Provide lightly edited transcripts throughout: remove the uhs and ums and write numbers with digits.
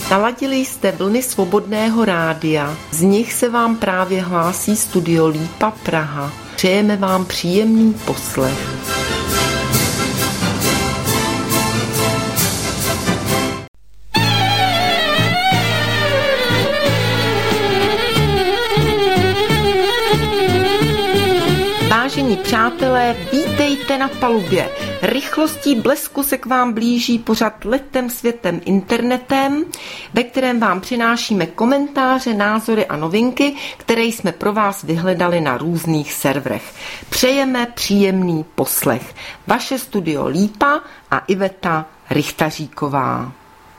Naladili jste vlny Svobodného rádia, z nich se vám právě hlásí studio Lípa Praha. Přejeme vám příjemný poslech. Vážení přátelé, vítejte na palubě. Rychlostí blesku se k vám blíží pořad Letem světem internetem, ve kterém vám přinášíme komentáře, názory a novinky, které jsme pro vás vyhledali na různých serverech. Přejeme příjemný poslech. Vaše studio Lípa a Iveta Richtaříková.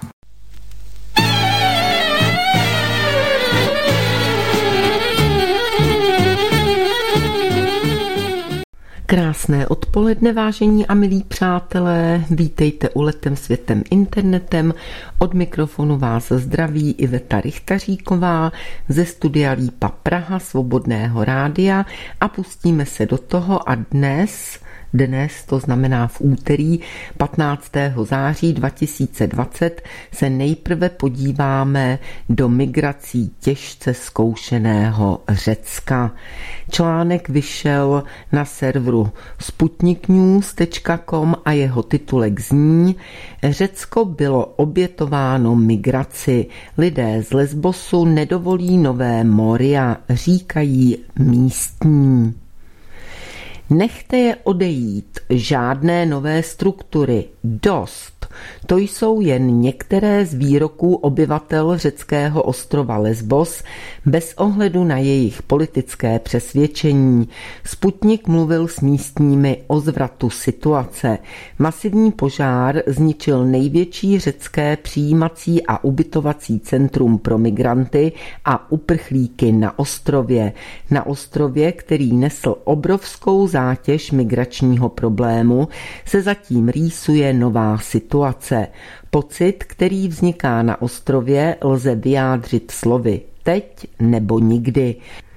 Krásné odpoledne, vážení a milí přátelé, vítejte u Letem světem internetem. Od mikrofonu vás zdraví Iveta Richtaříková ze studia Lípa Praha, Svobodného rádia a pustíme se do toho a dnes, to znamená v úterý 15. září 2020, se nejprve podíváme do migrací těžce zkoušeného Řecka. Článek vyšel na serveru sputniknews.com a jeho titulek zní: Řecko bylo obětováno migraci. Lidé z Lesbosu nedovolí nové Moria, říkají místní. Nechte je odejít, žádné nové struktury, dost. To jsou jen některé z výroků obyvatel řeckého ostrova Lesbos bez ohledu na jejich politické přesvědčení. Sputnik mluvil s místními o zvratu situace. Masivní požár zničil největší řecké přijímací a ubytovací centrum pro migranty a uprchlíky na ostrově. Na ostrově, který nesl obrovskou zátěž migračního problému, se zatím rýsuje nová situace. Pocit, který vzniká na ostrově, lze vyjádřit slovy teď nebo nikdy.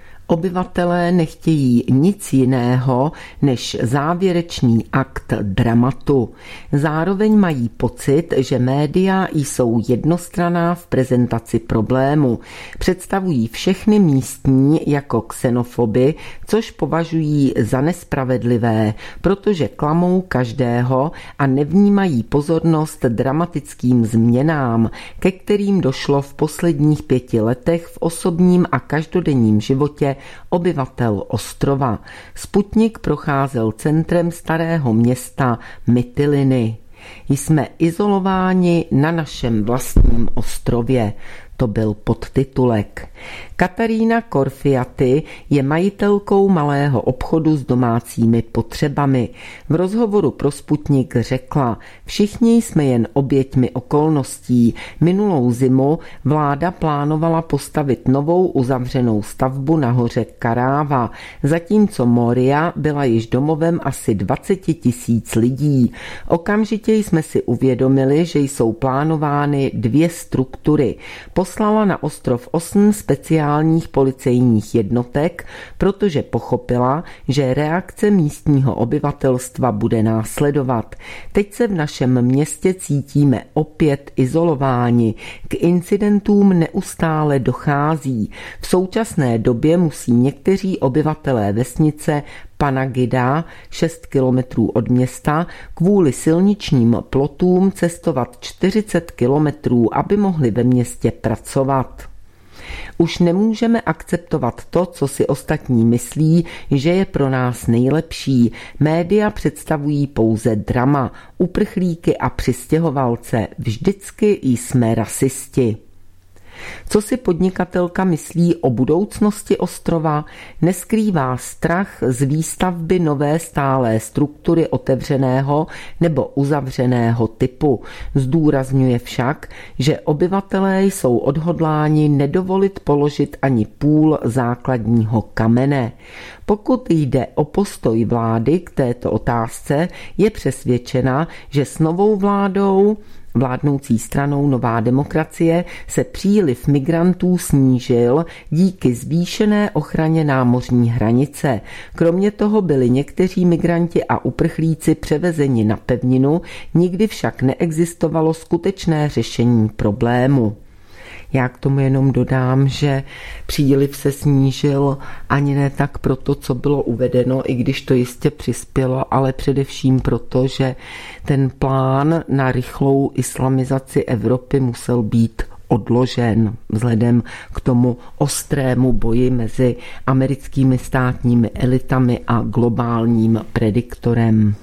Obyvatelé nechtějí nic jiného než závěrečný akt dramatu. Zároveň mají pocit, že média jsou jednostranná v prezentaci problému. Představují všechny místní jako xenofoby, což považují za nespravedlivé, protože klamou každého a nevnímají pozornost dramatickým změnám, ke kterým došlo v posledních 5 letech v osobním a každodenním životě obyvatel ostrova. Sputnik procházel centrem starého města Mytiliny. Jsme izolováni na našem vlastním ostrově. To byl podtitulek. Katarína Korfiaty je majitelkou malého obchodu s domácími potřebami. V rozhovoru pro Sputnik řekla: Všichni jsme jen oběťmi okolností. Minulou zimu vláda plánovala postavit novou uzavřenou stavbu na hoře Karáva, zatímco Moria byla již domovem asi 20 000 lidí. Okamžitě jsme si uvědomili, že jsou plánovány 2 struktury. Poslala na ostrov 8 speciálních policejních jednotek, protože pochopila, že reakce místního obyvatelstva bude následovat. Teď se v našem městě cítíme opět izolováni. K incidentům neustále dochází. V současné době musí někteří obyvatelé vesnice Panagida, 6 kilometrů od města, kvůli silničním plotům cestovat 40 kilometrů, aby mohli ve městě pracovat. Už nemůžeme akceptovat to, co si ostatní myslí, že je pro nás nejlepší. Média představují pouze drama, uprchlíky a přistěhovalce. Vždycky jsme rasisti. Co si podnikatelka myslí o budoucnosti ostrova? Neskrývá strach z výstavby nové stálé struktury otevřeného nebo uzavřeného typu. Zdůrazňuje však, že obyvatelé jsou odhodláni nedovolit položit ani půl základního kamene. Pokud jde o postoj vlády k této otázce, je přesvědčena, že s novou vládou Vládnoucí stranou Nová demokracie se příliv migrantů snížil díky zvýšené ochraně námořní hranice. Kromě toho byli někteří migranti a uprchlíci převezeni na pevninu, nikdy však neexistovalo skutečné řešení problému. Já k tomu jenom dodám, že příliv se snížil ani ne tak proto, co bylo uvedeno, i když to jistě přispělo, ale především proto, že ten plán na rychlou islamizaci Evropy musel být odložen vzhledem k tomu ostrému boji mezi americkými státními elitami a globálním prediktorem.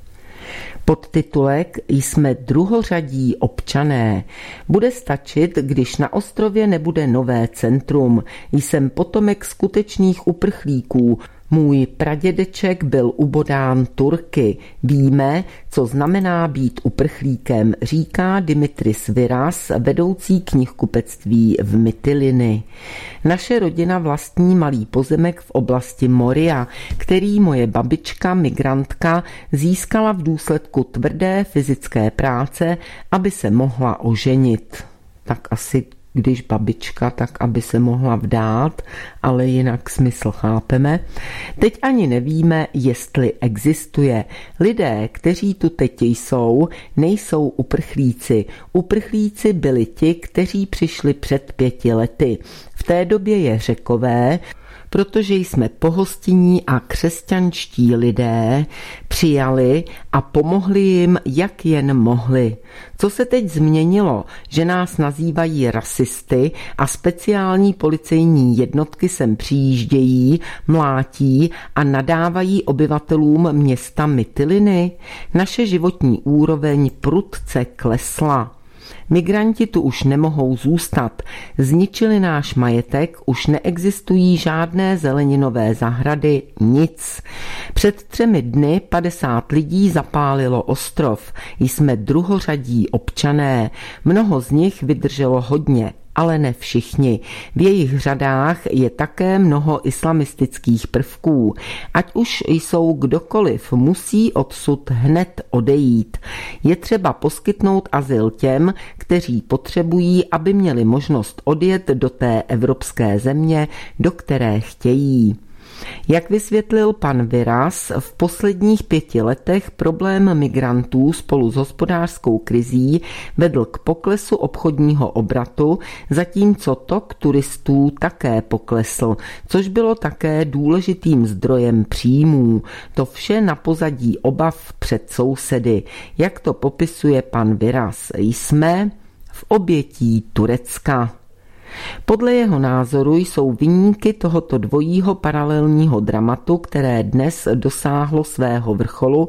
Podtitulek Jsme druhořadí občané. Bude stačit, když na ostrově nebude nové centrum. Jsem potomek skutečných uprchlíků. Můj pradědeček byl ubodán Turky. Víme, co znamená být uprchlíkem, říká Dimitris Viras, vedoucí knihkupectví v Mytiliny. Naše rodina vlastní malý pozemek v oblasti Moria, který moje babička, migrantka, získala v důsledku tvrdé fyzické práce, aby se mohla oženit. Tak asi když babička, tak aby se mohla vdát, ale jinak smysl chápeme. Teď ani nevíme, jestli existuje. Lidé, kteří tu teď jsou, nejsou uprchlíci. Uprchlíci byli ti, kteří přišli před 5 lety. V té době je Řekové, protože jsme pohostinní a křesťanští lidé, přijali a pomohli jim, jak jen mohli. Co se teď změnilo, že nás nazývají rasisty a speciální policejní jednotky sem přijíždějí, mlátí a nadávají obyvatelům města Mytiliny? Naše životní úroveň prudce klesla. Migranti tu už nemohou zůstat. Zničili náš majetek, už neexistují žádné zeleninové zahrady, nic. Před 3 dny 50 lidí zapálilo ostrov. Jsme druhořadí občané. Mnoho z nich vydrželo hodně, ale ne všichni. V jejich řadách je také mnoho islamistických prvků. Ať už jsou kdokoliv, musí odsud hned odejít. Je třeba poskytnout azyl těm, kteří potřebují, aby měli možnost odjet do té evropské země, do které chtějí. Jak vysvětlil pan Viras, v posledních 5 letech problém migrantů spolu s hospodářskou krizí vedl k poklesu obchodního obratu, zatímco tok turistů také poklesl, což bylo také důležitým zdrojem příjmů. To vše na pozadí obav před sousedy. Jak to popisuje pan Viras, jsme v obětí Turecka. Podle jeho názoru jsou viníky tohoto dvojího paralelního dramatu, které dnes dosáhlo svého vrcholu,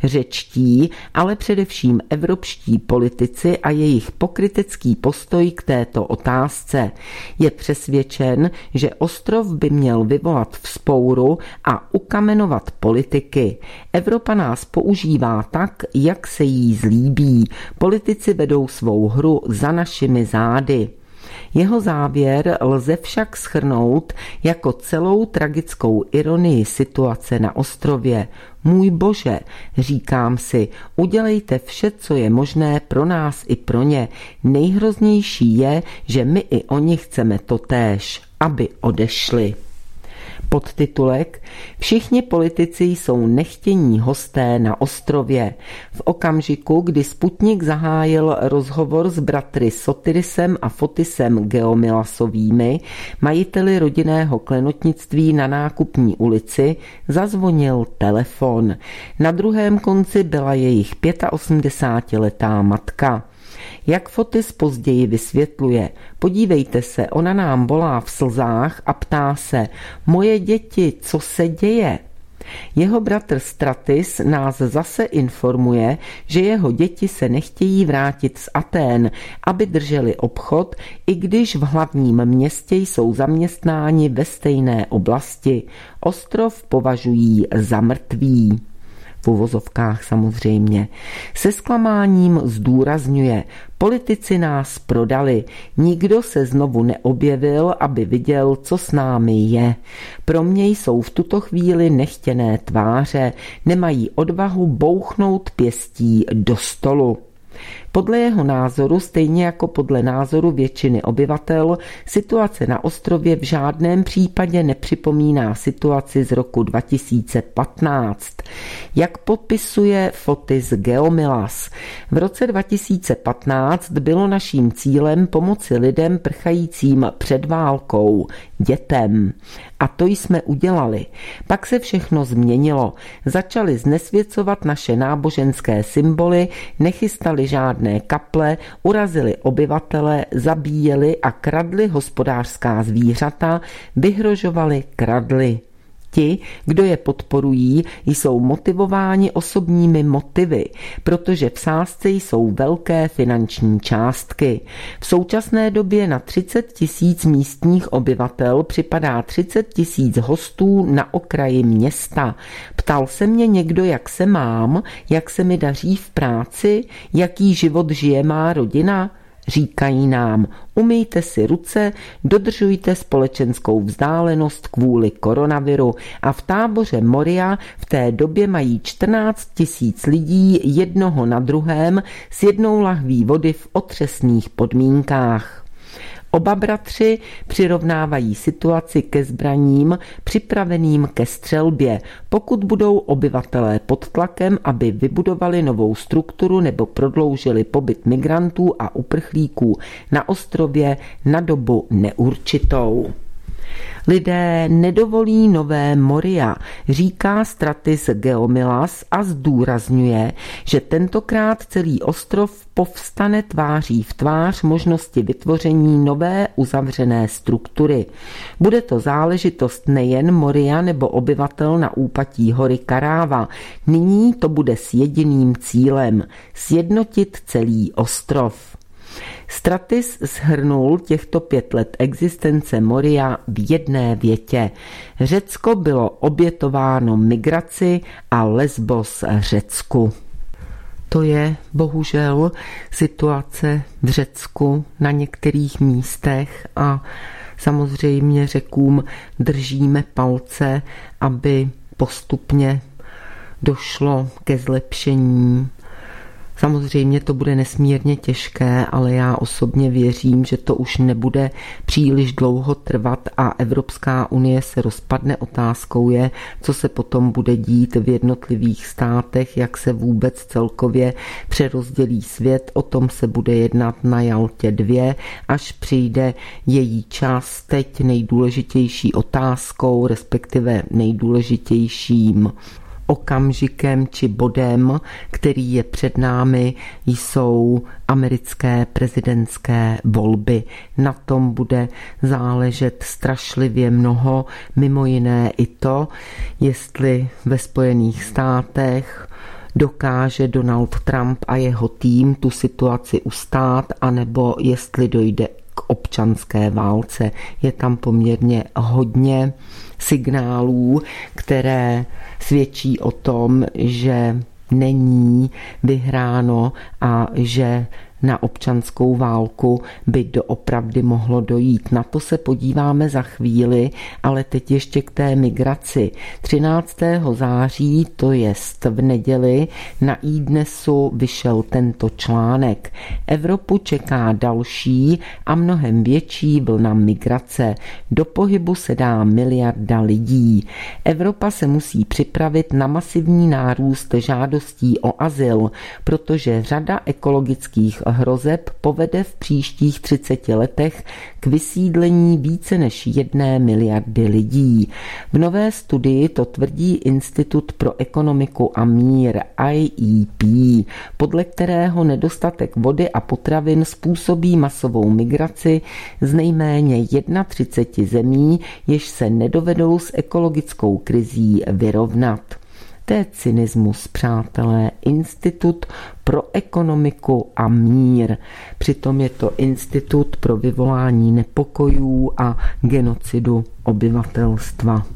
řečtí, ale především evropští politici a jejich pokrytecký postoj k této otázce. Je přesvědčen, že ostrov by měl vyvolat vzpouru a ukamenovat politiky. Evropa nás používá tak, jak se jí zlíbí. Politici vedou svou hru za našimi zády. Jeho závěr lze však shrnout jako celou tragickou ironii situace na ostrově. Můj Bože, říkám si, udělejte vše, co je možné pro nás i pro ně. Nejhroznější je, že my i oni chceme totéž, aby odešli. Podtitulek Všichni politici jsou nechtění hosté na ostrově. V okamžiku, kdy Sputnik zahájil rozhovor s bratry Sotirisem a Fotisem Geomilasovými, majiteli rodinného klenotnictví na Nákupní ulici, zazvonil telefon. Na druhém konci byla jejich 85letá matka. Jak Fotis později vysvětluje, podívejte se, ona nám volá v slzách a ptá se, moje děti, co se děje? Jeho bratr Stratis nás zase informuje, že jeho děti se nechtějí vrátit z Atén, aby drželi obchod, i když v hlavním městě jsou zaměstnáni ve stejné oblasti. Ostrov považují za mrtvý. V uvozovkách samozřejmě. Se zklamáním zdůrazňuje, politici nás prodali, nikdo se znovu neobjevil, aby viděl, co s námi je. Pro mě jsou v tuto chvíli nechtěné tváře, nemají odvahu bouchnout pěstí do stolu. Podle jeho názoru, stejně jako podle názoru většiny obyvatel, situace na ostrově v žádném případě nepřipomíná situaci z roku 2015. Jak popisuje Fotis Geomilas, v roce 2015 bylo naším cílem pomoci lidem prchajícím před válkou, dětem. A to jsme udělali. Pak se všechno změnilo. Začali znesvěcovat naše náboženské symboly, nechystali žádné kaple, urazili obyvatele, zabíjeli a kradli hospodářská zvířata, vyhrožovali, kradli. Ti, kdo je podporují, jsou motivováni osobními motivy, protože v sázce jsou velké finanční částky. V současné době na 30 000 místních obyvatel připadá 30 000 hostů na okraji města. Ptal se mě někdo, jak se mám, jak se mi daří v práci, jaký život žije má rodina? Říkají nám, umyjte si ruce, dodržujte společenskou vzdálenost kvůli koronaviru a v táboře Moria v té době mají 14 000 lidí jednoho na druhém s jednou lahví vody v otřesných podmínkách. Oba bratři přirovnávají situaci ke zbraním připraveným ke střelbě, pokud budou obyvatelé pod tlakem, aby vybudovali novou strukturu nebo prodloužili pobyt migrantů a uprchlíků na ostrově na dobu neurčitou. Lidé nedovolí nové Moria, říká Stratis Geomilas a zdůrazňuje, že tentokrát celý ostrov povstane tváří v tvář možnosti vytvoření nové uzavřené struktury. Bude to záležitost nejen Moria nebo obyvatel na úpatí hory Karáva. Nyní to bude s jediným cílem – sjednotit celý ostrov. Stratis shrnul těchto 5 let existence Moria v jedné větě. Řecko bylo obětováno migraci a Lesbos Řecku. To je bohužel situace v Řecku na některých místech a samozřejmě Řekům držíme palce, aby postupně došlo ke zlepšení. Samozřejmě to bude nesmírně těžké, ale já osobně věřím, že to už nebude příliš dlouho trvat a Evropská unie se rozpadne. Otázkou je, co se potom bude dít v jednotlivých státech, jak se vůbec celkově přerozdělí svět. O tom se bude jednat na Jaltě 2, až přijde její čas. Teď nejdůležitější otázkou, respektive nejdůležitějším okamžikem či bodem, který je před námi, jsou americké prezidentské volby. Na tom bude záležet strašlivě mnoho, mimo jiné i to, jestli ve Spojených státech dokáže Donald Trump a jeho tým tu situaci ustát, anebo jestli dojde k občanské válce. Je tam poměrně hodně signálů, které svědčí o tom, že není vyhráno a že na občanskou válku by doopravdy mohlo dojít. Na to se podíváme za chvíli, ale teď ještě k té migraci. 13. září, to jest v neděli, na iDnesu vyšel tento článek. Evropu čeká další a mnohem větší vlna migrace. Do pohybu se dá 1 miliarda lidí. Evropa se musí připravit na masivní nárůst žádostí o azyl, protože řada ekologických hrozeb povede v příštích 30 letech k vysídlení více než 1 miliardy lidí. V nové studii to tvrdí Institut pro ekonomiku a mír IEP, podle kterého nedostatek vody a potravin způsobí masovou migraci z nejméně 31 zemí, jež se nedovedou s ekologickou krizí vyrovnat. To je cynismus, přátelé. Institut pro ekonomiku a mír. Přitom je to institut pro vyvolání nepokojů a genocidu obyvatelstva.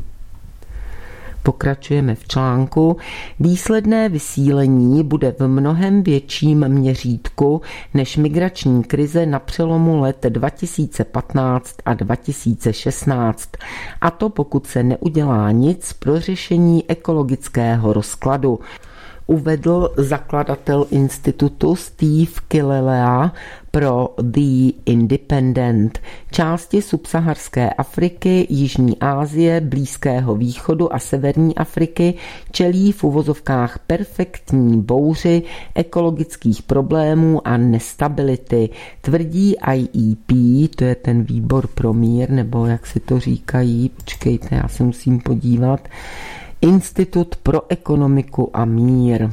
Pokračujeme v článku. Výsledné vysílení bude v mnohem větším měřítku než migrační krize na přelomu let 2015 a 2016. A to pokud se neudělá nic pro řešení ekologického rozkladu. uvedl zakladatel institutu Steve Kilelea pro The Independent. Části subsaharské Afriky, Jižní Asie, Blízkého východu a Severní Afriky čelí v uvozovkách perfektní bouři ekologických problémů a nestability, tvrdí IEP, to je ten výbor pro mír, nebo jak si to říkají, počkejte, já se musím podívat, Institut pro ekonomiku a mír.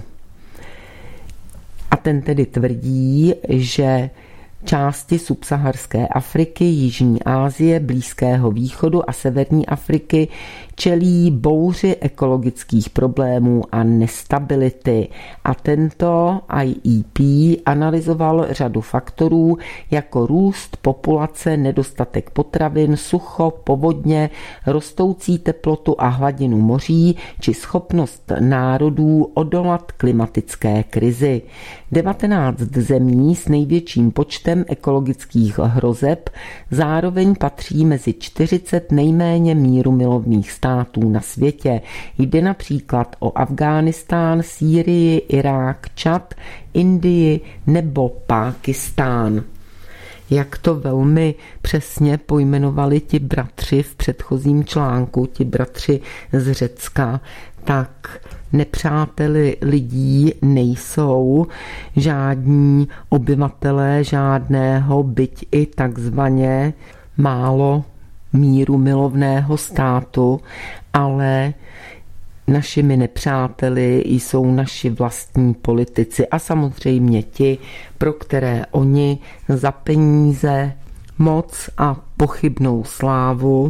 A ten tedy tvrdí, že části subsaharské Afriky, Jižní Asie, Blízkého východu a Severní Afriky čelí bouři ekologických problémů a nestability. A tento IEP analyzoval řadu faktorů jako růst populace, nedostatek potravin, sucho, povodně, rostoucí teplotu a hladinu moří či schopnost národů odolat klimatické krizi. 19 zemí s největším počtem ekologických hrozeb zároveň patří mezi 40 nejméně mírumilovných států na světě. Jde například o Afghánistán, Sýrii, Irák, Čad, Indii nebo Pákistán. Jak to velmi přesně pojmenovali ti bratři v předchozím článku, ti bratři z Řecka, tak nepřáteli lidí nejsou žádní obyvatelé žádného, byť i takzvaně málo mírumilovného státu, ale našimi nepřáteli jsou naši vlastní politici a samozřejmě ti, pro které oni za peníze, moc a pochybnou slávu,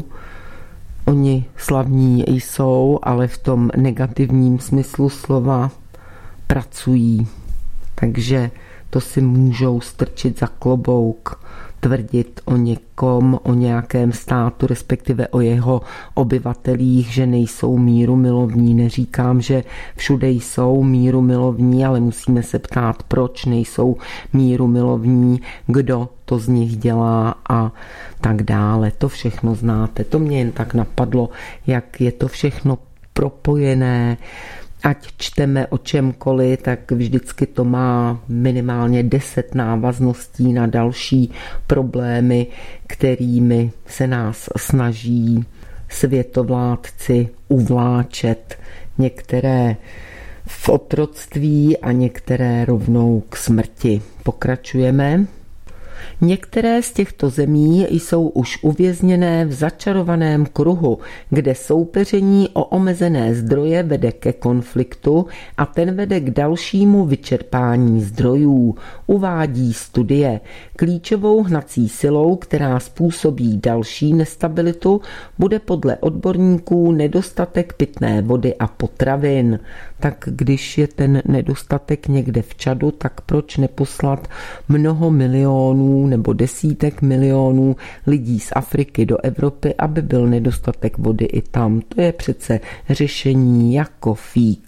oni slavní jsou, ale v tom negativním smyslu slova pracují. Takže to si můžou strčit za klobouk, tvrdit o někom, o nějakém státu, respektive o jeho obyvatelích, že nejsou mírumilovní. Neříkám, že všude jsou mírumilovní, ale musíme se ptát, proč nejsou mírumilovní, kdo to z nich dělá a tak dále. To všechno znáte. To mě jen tak napadlo, jak je to všechno propojené. Ať čteme o čemkoliv, tak vždycky to má minimálně 10 návazností na další problémy, kterými se nás snaží světovládci uvláčet. Některé v otroctví a některé rovnou k smrti. Pokračujeme. Některé z těchto zemí jsou už uvězněné v začarovaném kruhu, kde soupeření o omezené zdroje vede ke konfliktu a ten vede k dalšímu vyčerpání zdrojů, uvádí studie. Klíčovou hnací silou, která způsobí další nestabilitu, bude podle odborníků nedostatek pitné vody a potravin. Tak když je ten nedostatek někde v Čadu, tak proč neposlat mnoho milionů nebo desítek milionů lidí z Afriky do Evropy, aby byl nedostatek vody i tam. To je přece řešení jako fík.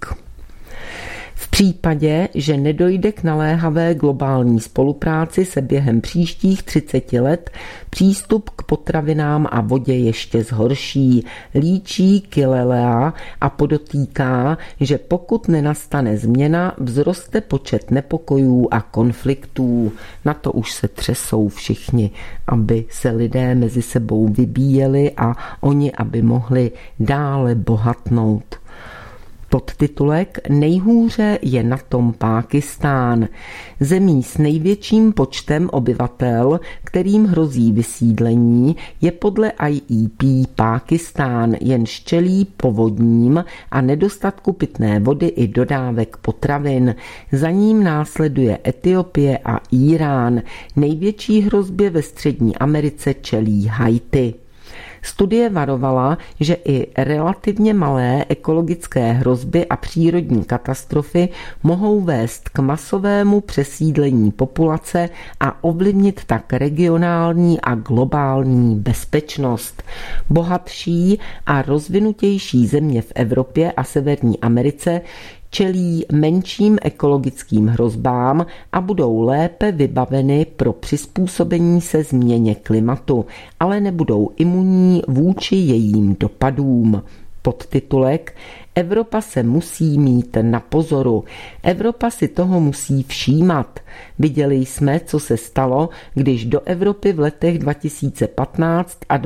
V případě, že nedojde k naléhavé globální spolupráci, se během příštích 30 let přístup k potravinám a vodě ještě zhorší, líčí Kilelea a podotýká, že pokud nenastane změna, vzroste počet nepokojů a konfliktů. Na to už se třesou všichni, aby se lidé mezi sebou vybíjeli a oni, aby mohli dále bohatnout. Podtitulek Nejhůře je na tom Pákistán. Zemí s největším počtem obyvatel, kterým hrozí vysídlení, je podle IEP Pákistán, jenž čelí povodním a nedostatku pitné vody i dodávek potravin. Za ním následuje Etiopie a Írán. Největší hrozbě ve Střední Americe čelí Haiti. Studie varovala, že i relativně malé ekologické hrozby a přírodní katastrofy mohou vést k masovému přesídlení populace a ovlivnit tak regionální a globální bezpečnost. Bohatší a rozvinutější země v Evropě a Severní Americe čelí menším ekologickým hrozbám a budou lépe vybaveny pro přizpůsobení se změně klimatu, ale nebudou imunní vůči jejím dopadům. Podtitulek Evropa se musí mít na pozoru. Evropa si toho musí všímat. Viděli jsme, co se stalo, když do Evropy v letech 2015 a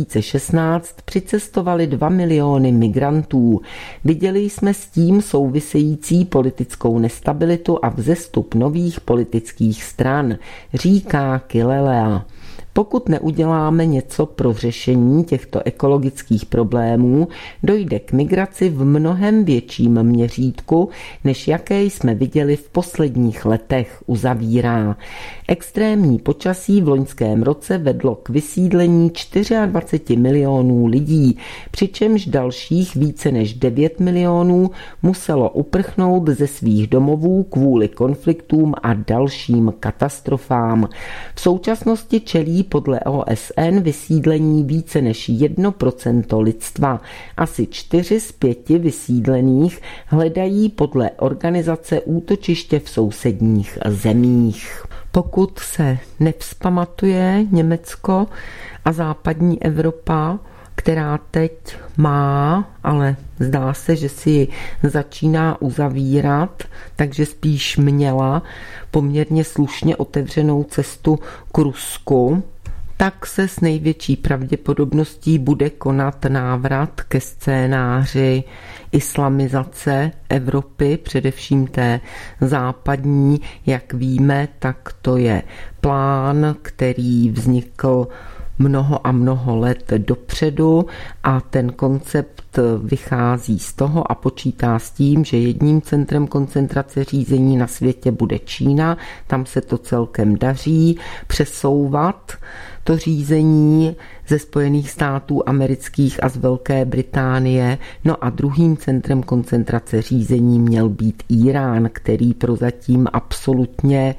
2016 přicestovali 2 miliony migrantů. Viděli jsme s tím související politickou nestabilitu a vzestup nových politických stran, říká Kilelea. Pokud neuděláme něco pro řešení těchto ekologických problémů, dojde k migraci v mnohem větším měřítku, než jaké jsme viděli v posledních letech, uzavírá. Extrémní počasí v loňském roce vedlo k vysídlení 24 milionů lidí, přičemž dalších více než 9 milionů muselo uprchnout ze svých domovů kvůli konfliktům a dalším katastrofám. V současnosti čelí podle OSN vysídlení více než 1% lidstva. Asi 4 z 5 vysídlených hledají podle organizace útočiště v sousedních zemích. Pokud se nevzpamatuje Německo a západní Evropa, která teď má, ale zdá se, že si ji začíná uzavírat, takže spíš měla poměrně slušně otevřenou cestu k Rusku, tak se s největší pravděpodobností bude konat návrat ke scénáři islamizace Evropy, především té západní. Jak víme, tak to je plán, který vznikl mnoho a mnoho let dopředu a ten koncept vychází z toho a počítá s tím, že jedním centrem koncentrace řízení na světě bude Čína, tam se to celkem daří přesouvat to řízení ze Spojených států amerických a z Velké Británie. No a druhým centrem koncentrace řízení měl být Irán, který prozatím absolutně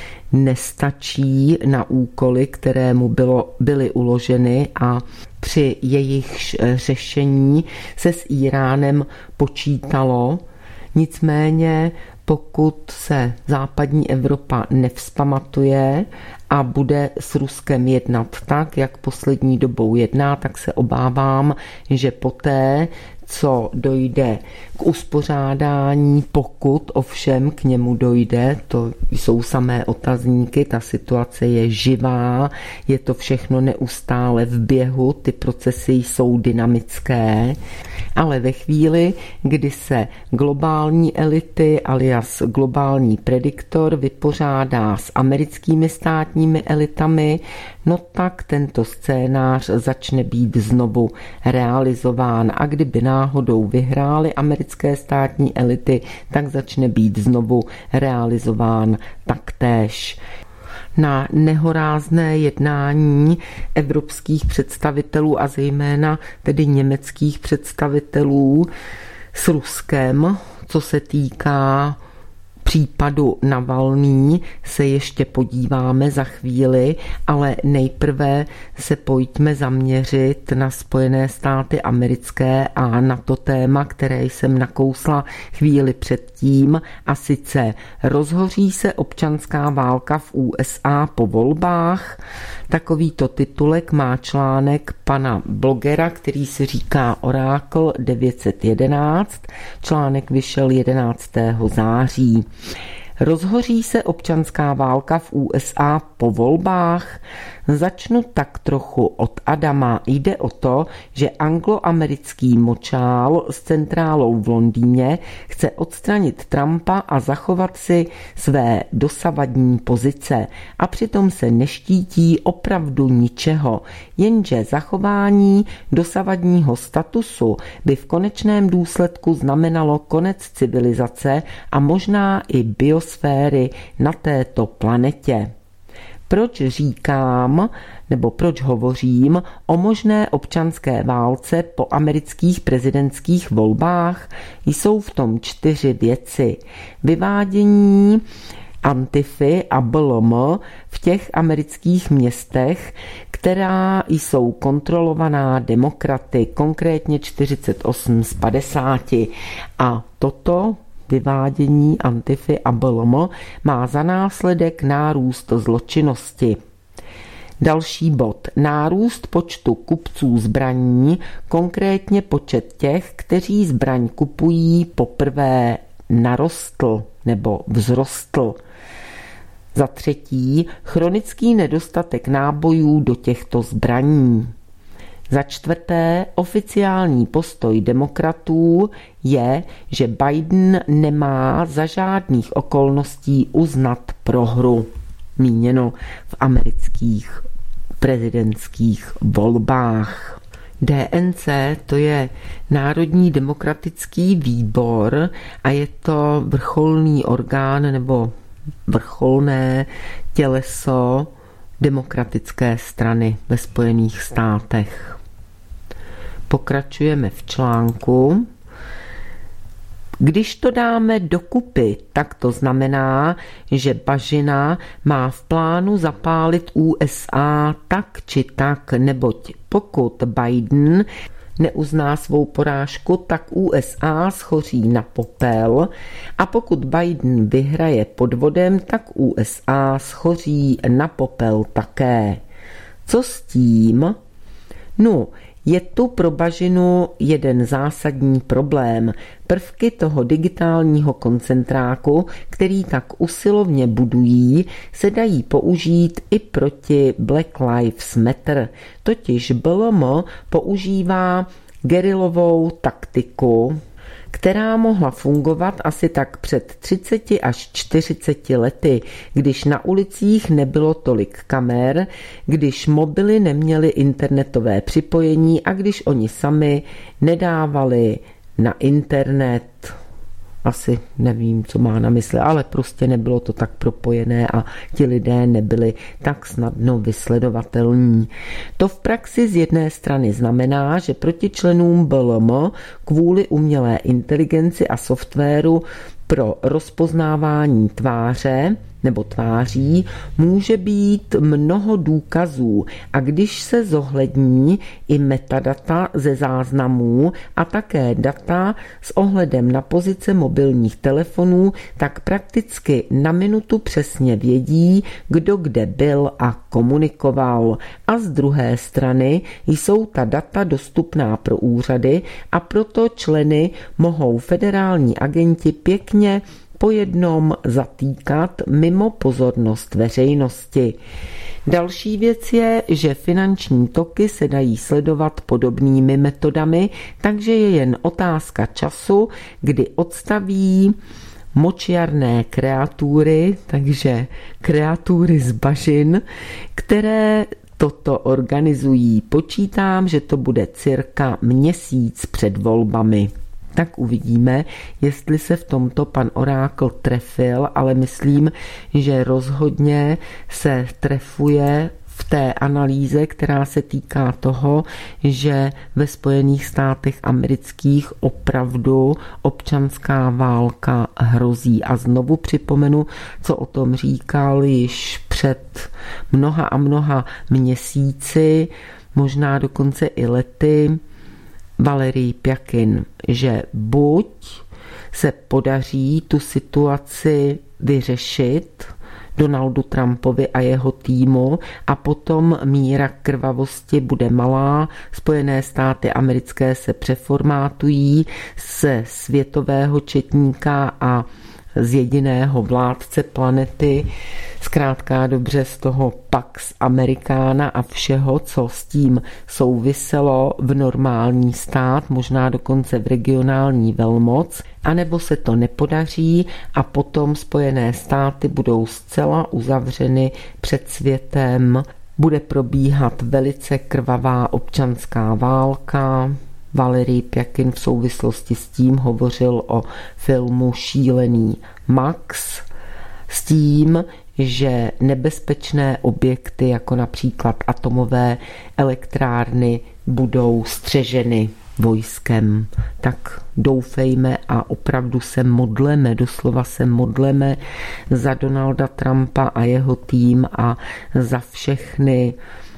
nestačí na úkoly, které mu byly uloženy a při jejich řešení se s Iránem počítalo. Nicméně pokud se západní Evropa nevzpamatuje a bude s Ruskem jednat tak, jak poslední dobou jedná, tak se obávám, že poté, co dojde k uspořádání, pokud ovšem k němu dojde, to jsou samé otazníky, ta situace je živá, je to všechno neustále v běhu, ty procesy jsou dynamické, ale ve chvíli, kdy se globální elity alias globální prediktor vypořádá s americkými státními elitami, no tak tento scénář začne být znovu realizován a kdyby náhodou vyhrály americké státní elity, tak začne být znovu realizován taktéž. Na nehorázné jednání evropských představitelů a zejména tedy německých představitelů s Ruskem, co se týká případu Navalný, se ještě podíváme za chvíli, ale nejprve se pojďme zaměřit na Spojené státy americké a na to téma, které jsem nakousla chvíli předtím, a sice rozhoří se občanská válka v USA po volbách. Takovýto titulek má článek pana blogera, který se říká Oracle 911. Článek vyšel 11. září. Rozhoří se občanská válka v USA po volbách? Začnu tak trochu od Adama. Jde o to, že angloamerický močál s centrálou v Londýně chce odstranit Trumpa a zachovat si své dosavadní pozice. A přitom se neštítí opravdu ničeho. Jenže zachování dosavadního statusu by v konečném důsledku znamenalo konec civilizace a možná i biosféry na této planetě. Proč říkám, nebo proč hovořím o možné občanské válce po amerických prezidentských volbách? Jsou v tom 4 věci. Vyvádění Antify a BLM v těch amerických městech, která jsou kontrolovaná demokraty, konkrétně 48 z 50. A toto vyvádění Antify a BLM má za následek nárůst zločinnosti. Další bod. Nárůst počtu kupců zbraní, konkrétně počet těch, kteří zbraň kupují, poprvé narostl nebo vzrostl. Za třetí, chronický nedostatek nábojů do těchto zbraní. Za čtvrté, oficiální postoj demokratů je, že Biden nemá za žádných okolností uznat prohru, míněno v amerických prezidentských volbách. DNC to je Národní demokratický výbor a je to vrcholný orgán nebo vrcholné těleso demokratické strany ve Spojených státech. Pokračujeme v článku. Když to dáme dokupy, tak to znamená, že bažina má v plánu zapálit USA tak či tak, neboť pokud Biden neuzná svou porážku, tak USA schoří na popel a pokud Biden vyhraje podvodem, tak USA schoří na popel také. Co s tím? No, je tu pro bažinu jeden zásadní problém. Prvky toho digitálního koncentráku, který tak usilovně budují, se dají použít i proti Black Lives Matter. Totiž BLM používá gerilovou taktiku, která mohla fungovat asi tak před 30 až 40 lety, když na ulicích nebylo tolik kamer, když mobily neměly internetové připojení a když oni sami nedávali na internet. Asi nevím, co má na mysli, ale prostě nebylo to tak propojené a ti lidé nebyli tak snadno vysledovatelní. To v praxi z jedné strany znamená, že proti členům BLM kvůli umělé inteligenci a softwaru pro rozpoznávání tváře nebo tváří může být mnoho důkazů a když se zohlední i metadata ze záznamů a také data s ohledem na pozice mobilních telefonů, tak prakticky na minutu přesně vědí, kdo kde byl a komunikoval. A z druhé strany jsou ta data dostupná pro úřady a proto členy mohou federální agenti pěkně po jednom zatýkat mimo pozornost veřejnosti. Další věc je, že finanční toky se dají sledovat podobnými metodami, takže je jen otázka času, kdy odstaví močiarné kreatury, takže kreatury z bažin, které toto organizují. Počítám, že to bude cirka měsíc před volbami. Tak uvidíme, jestli se v tomto pan Orákl trefil, ale myslím, že rozhodně se trefuje v té analýze, která se týká toho, že ve Spojených státech amerických opravdu občanská válka hrozí. A znovu připomenu, co o tom říkal již před mnoha a mnoha měsíci, možná dokonce i lety, Valery Pjakin, že buď se podaří tu situaci vyřešit Donaldu Trumpovi a jeho týmu a potom míra krvavosti bude malá, Spojené státy americké se přeformátují ze světového četníka a z jediného vládce planety, zkrátka dobře z toho Pax Americana a všeho, co s tím souviselo v normální stát, možná dokonce v regionální velmoc, anebo se to nepodaří a potom Spojené státy budou zcela uzavřeny před světem, bude probíhat velice krvavá občanská válka. Valery Pjakin v souvislosti s tím hovořil o filmu Šílený Max s tím, že nebezpečné objekty, jako například atomové elektrárny, budou střeženy vojskem. Tak doufejme a opravdu se modleme, doslova se modleme za Donalda Trumpa a jeho tým a za všechny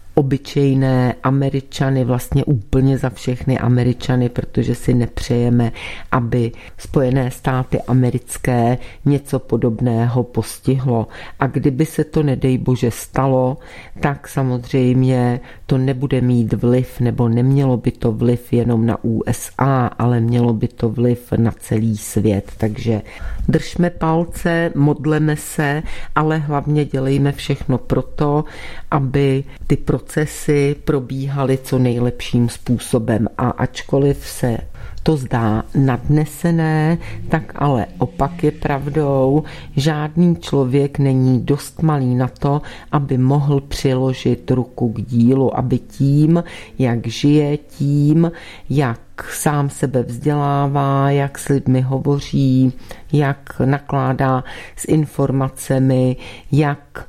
obyčejné Američany, vlastně úplně za všechny Američany, protože si nepřejeme, aby Spojené státy americké něco podobného postihlo. A kdyby se to, nedej bože, stalo, tak samozřejmě to nebude mít vliv, nebo nemělo by to vliv jenom na USA, ale mělo by to vliv na celý svět. Takže držme palce, modleme se, ale hlavně dělejme všechno proto, aby ty procesy probíhaly co nejlepším způsobem. A ačkoliv se to zdá nadnesené, tak ale opak je pravdou. Žádný člověk není dost malý na to, aby mohl přiložit ruku k dílu, aby tím, jak žije, tím, jak sám sebe vzdělává, jak s lidmi hovoří, jak nakládá s informacemi, jak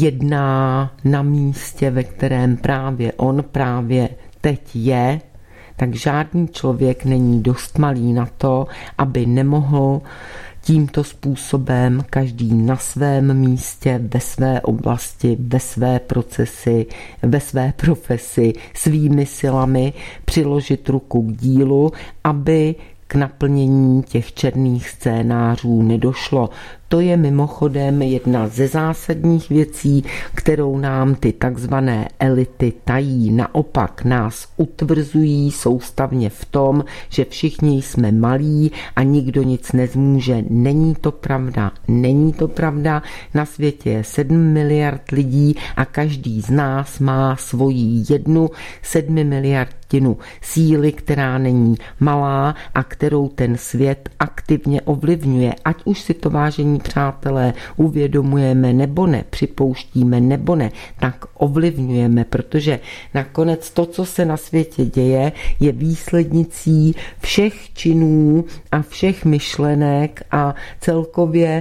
jedná na místě, ve kterém právě on právě teď je, tak žádný člověk není dost malý na to, aby nemohl tímto způsobem každý na svém místě, ve své oblasti, ve své procesy, ve své profesi, svými silami přiložit ruku k dílu, aby k naplnění těch černých scénářů nedošlo. To je mimochodem jedna ze zásadních věcí, kterou nám ty takzvané elity tají. Naopak nás utvrzují soustavně v tom, že všichni jsme malí a nikdo nic nezmůže. Není to pravda. Není to pravda. Na světě je 7 miliard lidí a každý z nás má svoji 1/7 miliardinu síly, která není malá a kterou ten svět aktivně ovlivňuje. Ať už si to, vážení přátelé, uvědomujeme nebo ne, připouštíme nebo ne, tak ovlivňujeme, protože nakonec to, co se na světě děje, je výslednicí všech činů a všech myšlenek a celkově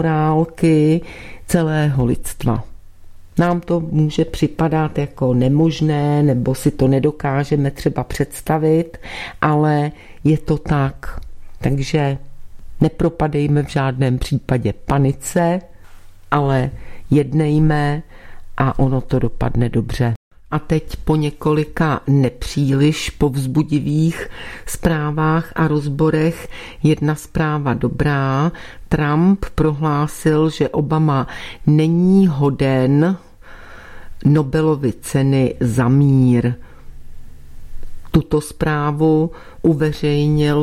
morálky celého lidstva. Nám to může připadat jako nemožné, nebo si to nedokážeme třeba představit, ale je to tak. Takže nepropadejme v žádném případě panice, ale jednejme a ono to dopadne dobře. A teď po několika nepříliš povzbudivých zprávách a rozborech jedna zpráva dobrá. Trump prohlásil, že Obama není hoden Nobelovy ceny za mír. Tuto zprávu uveřejnil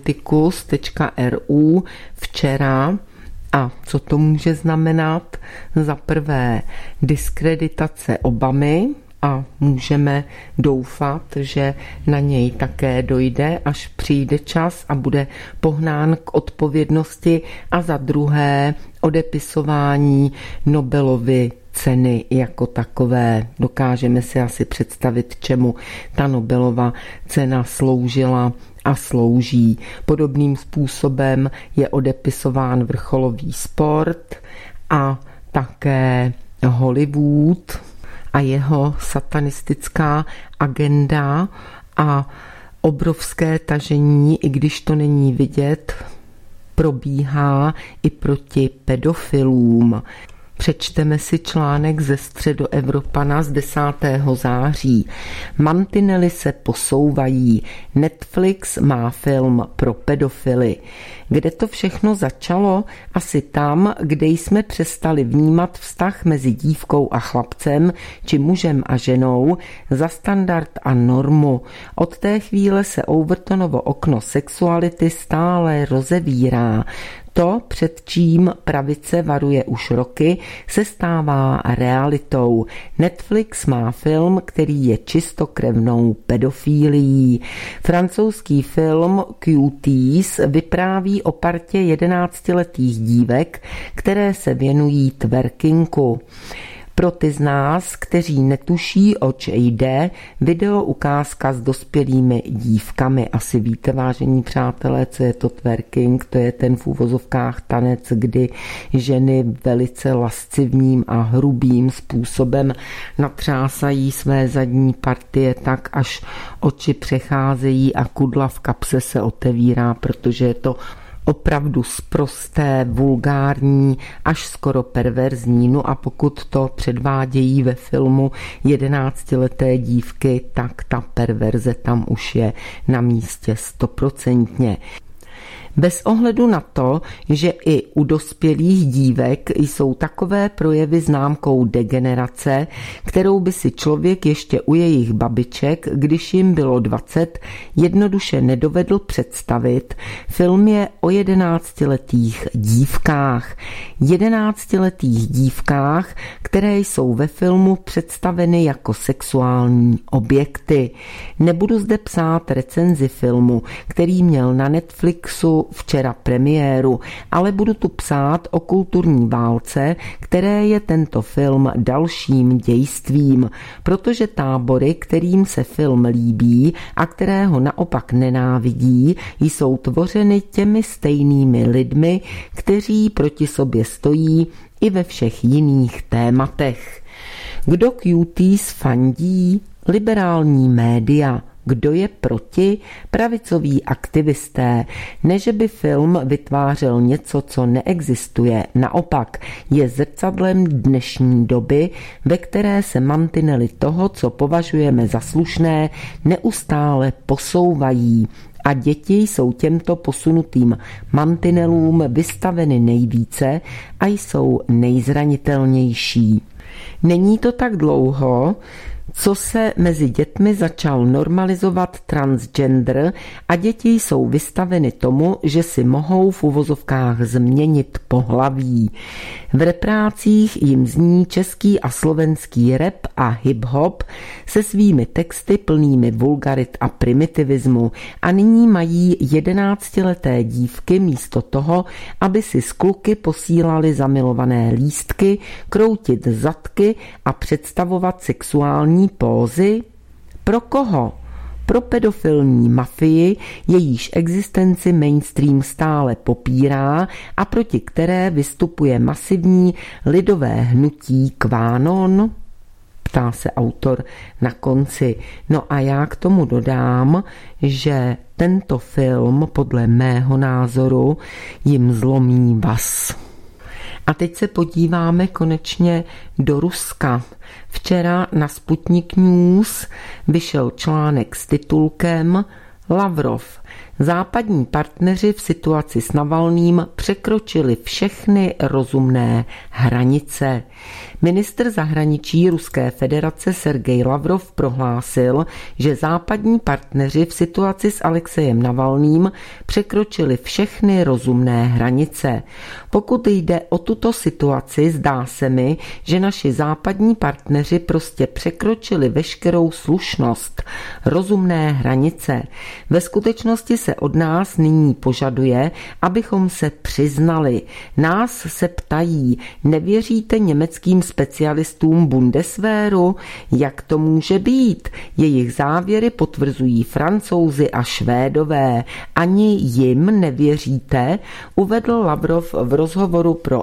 Politicus.ru včera. A co to může znamenat? Za prvé diskreditace Obamy a můžeme doufat, že na něj také dojde, až přijde čas a bude pohnán k odpovědnosti, a za druhé odepisování Nobelovy ceny jako takové. Dokážeme si asi představit, čemu ta Nobelova cena sloužila a slouží. Podobným způsobem je odepisován vrcholový sport a také Hollywood a jeho satanistická agenda a obrovské tažení, i když to není vidět, probíhá i proti pedofilům. Přečteme si článek ze Středoevropana z 10. září. Mantinely se posouvají. Netflix má film pro pedofily. Kde to všechno začalo? Asi tam, kde jsme přestali vnímat vztah mezi dívkou a chlapcem, či mužem a ženou, za standard a normu. Od té chvíle se Overtonovo okno sexuality stále rozevírá. To, před čím pravice varuje už roky, se stává realitou. Netflix má film, který je čistokrevnou pedofílií. Francouzský film Cuties vypráví o partě 11letých dívek, které se věnují twerkingu. Pro ty z nás, kteří netuší, oč jde, video ukázka s dospělými dívkami. Asi víte, vážení přátelé, co je to twerking. To je ten v uvozovkách tanec, kdy ženy velice lascivým a hrubým způsobem natřásají své zadní partie tak, až oči přecházejí a kudla v kapse se otevírá, protože je to opravdu sprosté, vulgární, až skoro perverzní. No a pokud to předvádějí ve filmu 11leté dívky, tak ta perverze tam už je na místě 100%. Bez ohledu na to, že i u dospělých dívek jsou takové projevy známkou degenerace, kterou by si člověk ještě u jejich babiček, když jim bylo 20, jednoduše nedovedl představit, film je o 11letých dívkách. 11letých dívkách, které jsou ve filmu představeny jako sexuální objekty. Nebudu zde psát recenzi filmu, který měl na Netflixu včera premiéru, ale budu tu psát o kulturní válce, které je tento film dalším dějstvím, protože tábory, kterým se film líbí a které ho naopak nenávidí, jsou tvořeny těmi stejnými lidmi, kteří proti sobě stojí i ve všech jiných tématech. Kdo cuties fandí? Liberální média. Kdo je proti? Pravicoví aktivisté. Ne, že by film vytvářel něco, co neexistuje. Naopak je zrcadlem dnešní doby, ve které se mantinely toho, co považujeme za slušné, neustále posouvají. A děti jsou těmto posunutým mantinelům vystaveny nejvíce a jsou nejzranitelnější. Není to tak dlouho, co se mezi dětmi začal normalizovat transgender a děti jsou vystaveny tomu, že si mohou v uvozovkách změnit pohlaví. V reprácích jim zní český a slovenský rap a hip-hop se svými texty plnými vulgarit a primitivismu a nyní mají 11leté dívky místo toho, aby si z kluky posílali zamilované lístky, kroutit zadky a představovat sexuální pózy? Pro koho? Pro pedofilní mafii, jejíž existenci mainstream stále popírá a proti které vystupuje masivní lidové hnutí QAnon? Ptá se autor na konci. No a já k tomu dodám, že tento film podle mého názoru jim zlomí vaz. A teď se podíváme konečně do Ruska. Včera na Sputnik News vyšel článek s titulkem Lavrov. Západní partneři v situaci s Navalným překročili všechny rozumné hranice. Ministr zahraničí Ruské federace Sergej Lavrov prohlásil, že západní partneři v situaci s Alexejem Navalným překročili všechny rozumné hranice. Pokud jde o tuto situaci, zdá se mi, že naši západní partneři prostě překročili veškerou slušnost, rozumné hranice. Ve skutečnosti se od nás nyní požaduje, abychom se přiznali. Nás se ptají, nevěříte německým specialistům Bundeswehru? Jak to může být? Jejich závěry potvrzují Francouzi a Švédové. Ani jim nevěříte? Uvedl Lavrov v rozhovoru pro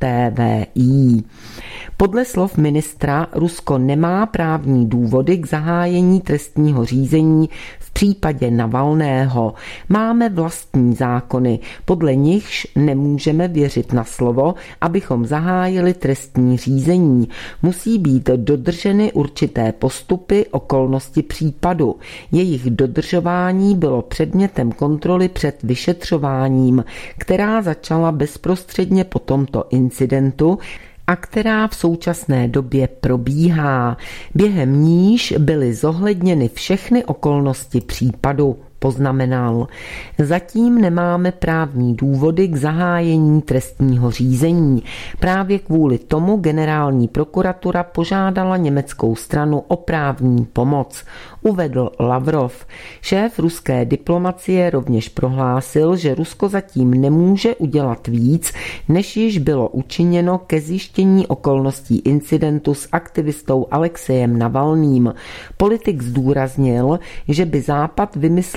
RTVI. Podle slov ministra Rusko nemá právní důvody k zahájení trestního řízení v případě Navalného. Máme vlastní zákony, podle nichž nemůžeme věřit na slovo, abychom zahájili trestní řízení. Musí být dodrženy určité postupy, okolnosti případu. Jejich dodržování bylo předmětem kontroly před vyšetřováním, která začala bezprostředně po tomto incidentu a která v současné době probíhá. Během níž byly zohledněny všechny okolnosti případu, poznamenal. Zatím nemáme právní důvody k zahájení trestního řízení. Právě kvůli tomu generální prokuratura požádala německou stranu o právní pomoc, uvedl Lavrov. Šéf ruské diplomacie rovněž prohlásil, že Rusko zatím nemůže udělat víc, než již bylo učiněno ke zjištění okolností incidentu s aktivistou Alexejem Navalným. Politik zdůraznil, že by Západ vymyslel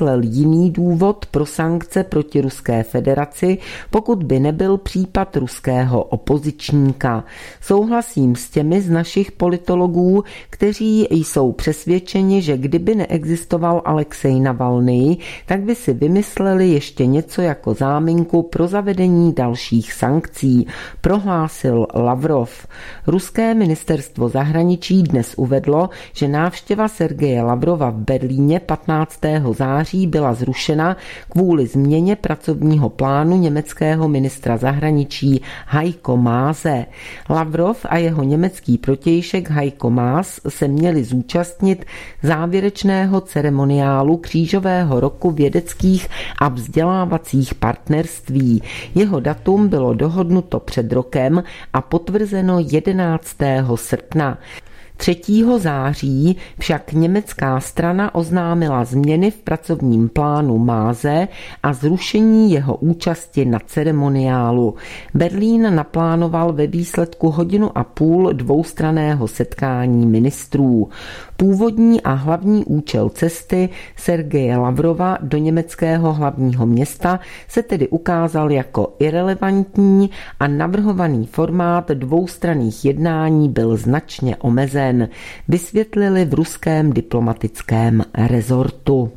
nevymyslel jiný důvod pro sankce proti Ruské federaci, pokud by nebyl případ ruského opozičníka. Souhlasím s těmi z našich politologů, kteří jsou přesvědčeni, že kdyby neexistoval Alexej Navalnyj, tak by si vymysleli ještě něco jako záminku pro zavedení dalších sankcí, prohlásil Lavrov. Ruské ministerstvo zahraničí dnes uvedlo, že návštěva Sergeje Lavrova v Berlíně 15. září byla zrušena kvůli změně pracovního plánu německého ministra zahraničí Heiko Maase. Lavrov a jeho německý protějšek Heiko Maas se měli zúčastnit závěrečného ceremoniálu Křížového roku vědeckých a vzdělávacích partnerství. Jeho datum bylo dohodnuto před rokem a potvrzeno 11. srpna. 3. září však německá strana oznámila změny v pracovním plánu Maase a zrušení jeho účasti na ceremoniálu. Berlín naplánoval ve výsledku 1,5 hodiny dvoustranného setkání ministrů. Původní a hlavní účel cesty Sergeje Lavrova do německého hlavního města se tedy ukázal jako irelevantní a navrhovaný formát dvoustranných jednání byl značně omezen, vysvětlili v ruském diplomatickém rezortu.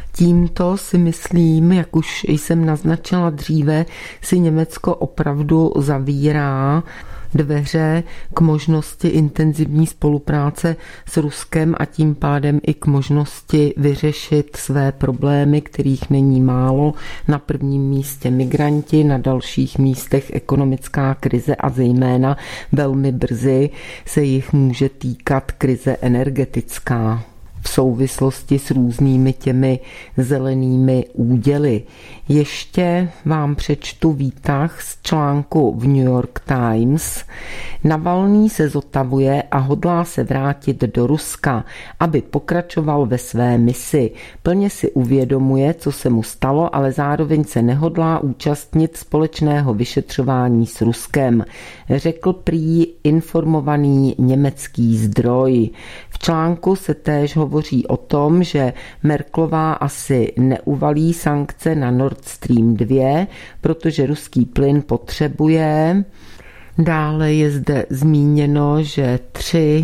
Tímto si myslím, jak už jsem naznačila dříve, si Německo opravdu zavírá dveře k možnosti intenzivní spolupráce s Ruskem a tím pádem i k možnosti vyřešit své problémy, kterých není málo. Na prvním místě migranti, na dalších místech ekonomická krize a zejména velmi brzy se jich může týkat krize energetická v souvislosti s různými těmi zelenými úděly. Ještě vám přečtu výtah z článku v New York Times. Navalný se zotavuje a hodlá se vrátit do Ruska, aby pokračoval ve své misi. Plně si uvědomuje, co se mu stalo, ale zároveň se nehodlá účastnit společného vyšetřování s Ruskem, řekl prý informovaný německý zdroj. V článku se též hovoří o tom, že Merkelová asi neuvalí sankce na Nord Stream 2, protože ruský plyn potřebuje. Dále je zde zmíněno, že 3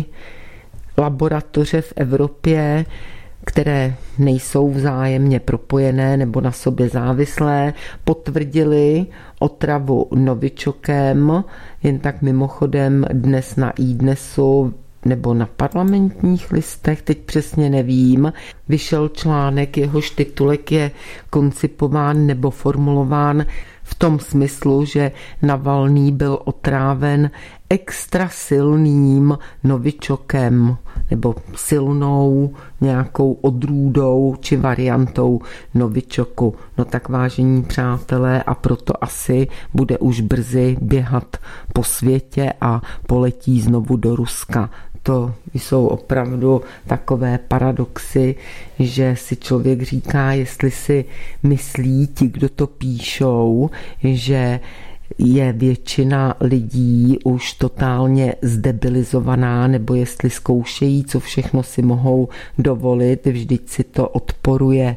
laboratoře v Evropě, které nejsou vzájemně propojené nebo na sobě závislé, potvrdili otravu novičokem. Jen tak mimochodem dnes na iDnesu nebo na Parlamentních listech, teď přesně nevím, vyšel článek, jehož titulek je koncipován nebo formulován v tom smyslu, že Navalný byl otráven extra silným novičokem nebo silnou nějakou odrůdou či variantou novičoku. No tak vážení přátelé, a proto asi bude už brzy běhat po světě a poletí znovu do Ruska. To jsou opravdu takové paradoxy, že si člověk říká, jestli si myslí ti, kdo to píšou, že je většina lidí už totálně zdebilizovaná, nebo jestli zkoušejí, co všechno si mohou dovolit, vždyť si to odporuje.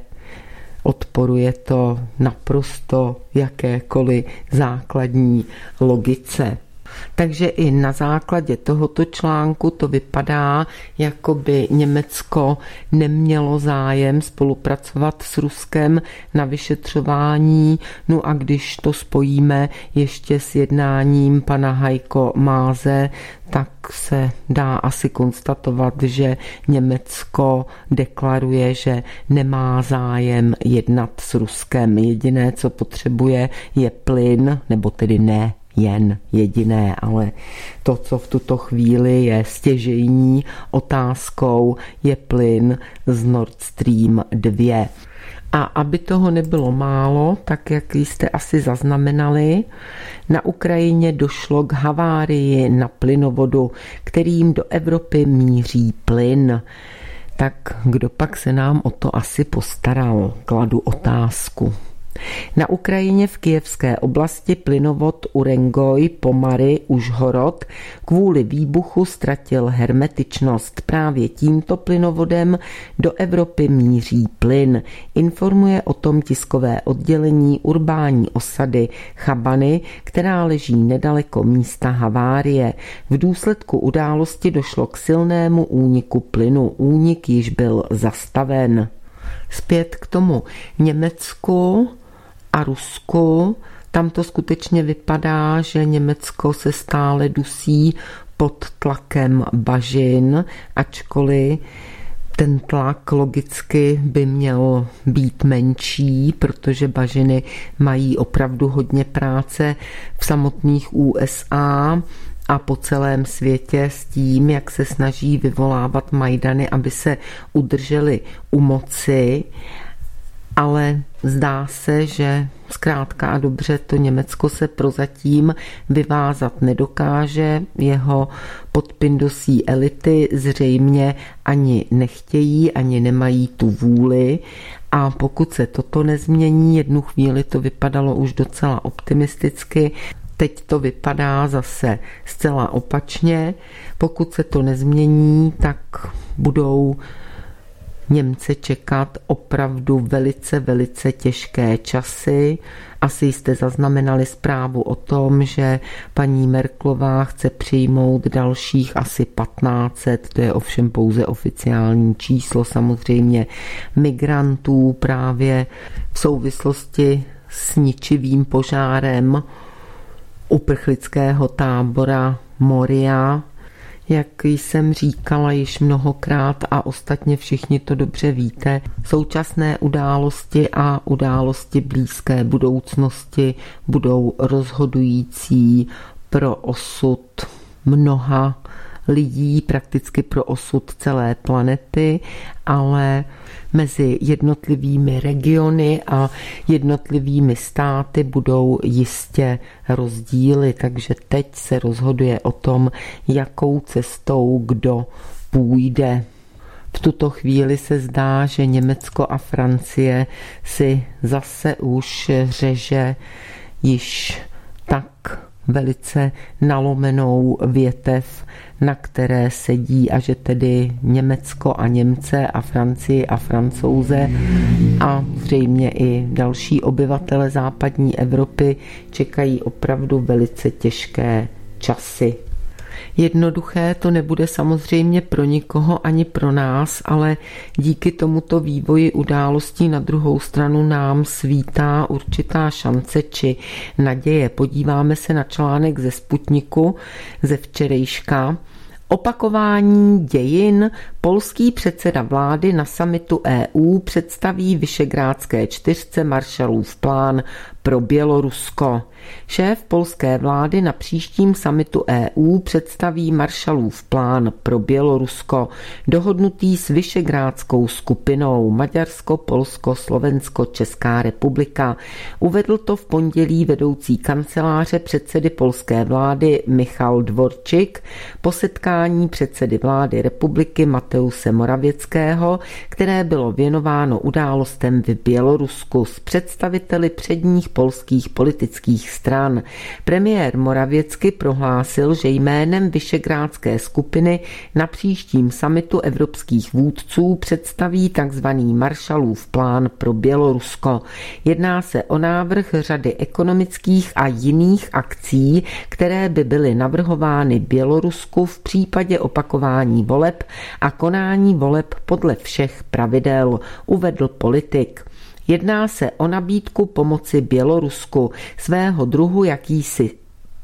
Odporuje to naprosto jakékoliv základní logice. Takže i na základě tohoto článku to vypadá, jako by Německo nemělo zájem spolupracovat s Ruskem na vyšetřování. No a když to spojíme ještě s jednáním pana Heiko Maase, tak se dá asi konstatovat, že Německo deklaruje, že nemá zájem jednat s Ruskem. Jediné, co potřebuje, je plyn, nebo tedy ne jen jediné, ale to, co v tuto chvíli je stěžejní otázkou, je plyn z Nord Stream 2. A aby toho nebylo málo, tak jak jste asi zaznamenali, na Ukrajině došlo k havárii na plynovodu, kterým do Evropy míří plyn. Tak kdo pak se nám o to asi postaral? Kladu otázku. Na Ukrajině v kyjevské oblasti plynovod Urengoj Pomary Užhorod kvůli výbuchu ztratil hermetičnost. Právě tímto plynovodem do Evropy míří plyn. Informuje o tom tiskové oddělení urbání osady Chabany, která leží nedaleko místa havárie. V důsledku události došlo k silnému úniku plynu. Únik již byl zastaven. Zpět k tomu Německu a Rusku. Tam to skutečně vypadá, že Německo se stále dusí pod tlakem bažin, ačkoliv ten tlak logicky by měl být menší, protože bažiny mají opravdu hodně práce v samotných USA a po celém světě s tím, jak se snaží vyvolávat majdany, aby se udrželi u moci. Ale zdá se, že zkrátka a dobře to Německo se prozatím vyvázat nedokáže. Jeho podpindosí elity zřejmě ani nechtějí, ani nemají tu vůli. A pokud se toto nezmění, jednu chvíli to vypadalo už docela optimisticky, teď to vypadá zase zcela opačně. Pokud se to nezmění, tak budou Němce čekat opravdu velice těžké časy. Asi jste zaznamenali zprávu o tom, že paní Merkelová chce přijmout dalších asi 1500, to je ovšem pouze oficiální číslo, samozřejmě migrantů právě v souvislosti s ničivým požárem uprchlického tábora Moria. Jak jsem říkala již mnohokrát a ostatně všichni to dobře víte, současné události a události blízké budoucnosti budou rozhodující pro osud mnoha lidí, prakticky pro osud celé planety, ale mezi jednotlivými regiony a jednotlivými státy budou jistě rozdíly, takže teď se rozhoduje o tom, jakou cestou kdo půjde. V tuto chvíli se zdá, že Německo a Francie si zase už řeže již tak velice nalomenou větev, na které sedí, a že tedy Německo a Němce a Francii a Francouze a zřejmě i další obyvatele západní Evropy čekají opravdu velice těžké časy. Jednoduché to nebude samozřejmě pro nikoho ani pro nás, ale díky tomuto vývoji událostí na druhou stranu nám svítá určitá šance či naděje. Podíváme se na článek ze Sputniku ze včerejška. Opakování dějin. Polský předseda vlády na summitu EU představí Visegrádské čtyřce Marshallův plán pro Bělorusko. Šéf polské vlády na příštím summitu EU představí Marshallův plán pro Bělorusko, dohodnutý s Visegrádskou skupinou Maďarsko, Polsko, Slovensko, Česká republika. Uvedl to v pondělí vedoucí kanceláře předsedy polské vlády Michal Dvorčik po setkání předsedy vlády republiky Mateuse Morawieckého, které bylo věnováno událostem v Bělorusku s představiteli předních polských politických stran. Premiér Morawiecky prohlásil, že jménem Visegrádské skupiny na příštím summitu evropských vůdců představí tzv. Marshallův plán pro Bělorusko. Jedná se o návrh řady ekonomických a jiných akcí, které by byly navrhovány Bělorusku v případě opakování voleb a konání voleb podle všech pravidel, uvedl politik. Jedná se o nabídku pomoci Bělorusku, svého druhu jakýsi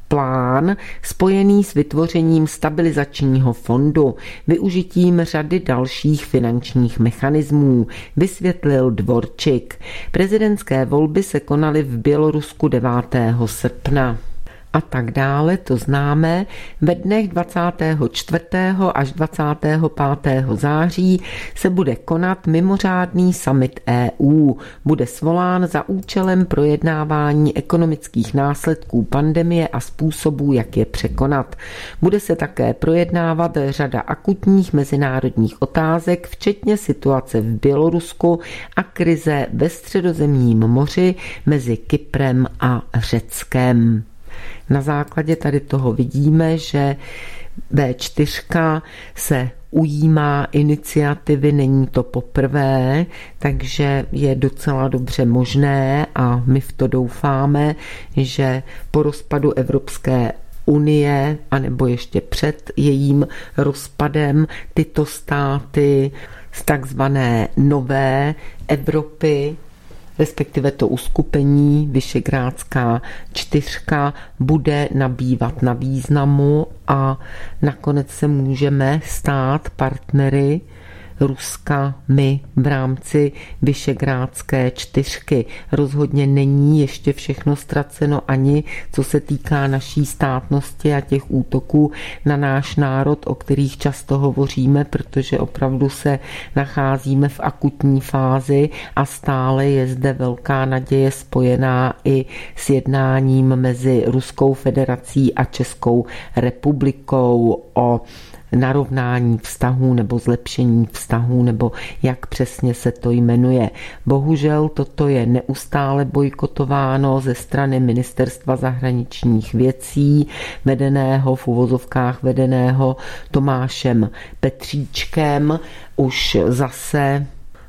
plán spojený s vytvořením stabilizačního fondu, využitím řady dalších finančních mechanismů, vysvětlil Dvorčik. Prezidentské volby se konaly v Bělorusku 9. srpna. a tak dále, to známe. Ve dnech 24. až 25. září se bude konat mimořádný summit EU. Bude svolán za účelem projednávání ekonomických následků pandemie a způsobů, jak je překonat. Bude se také projednávat řada akutních mezinárodních otázek, včetně situace v Bělorusku a krize ve Středozemním moři mezi Kyprem a Řeckem. Na základě tady toho vidíme, že V4 se ujímá iniciativy, není to poprvé, takže je docela dobře možné a my v to doufáme, že po rozpadu Evropské unie, anebo ještě před jejím rozpadem, tyto státy z takzvané nové Evropy, respektive to uskupení Visegrádská 4 bude nabývat na významu a nakonec se můžeme stát partnery Ruska my v rámci Visegrádské 4. Rozhodně není ještě všechno ztraceno ani co se týká naší státnosti a těch útoků na náš národ, o kterých často hovoříme, protože opravdu se nacházíme v akutní fázi a stále je zde velká naděje spojená i s jednáním mezi Ruskou federací a Českou republikou o narovnání vztahů nebo zlepšení vztahů, nebo jak přesně se to jmenuje. Bohužel toto je neustále bojkotováno ze strany Ministerstva zahraničních věcí, v uvozovkách vedeného Tomášem Petříčkem. Už zase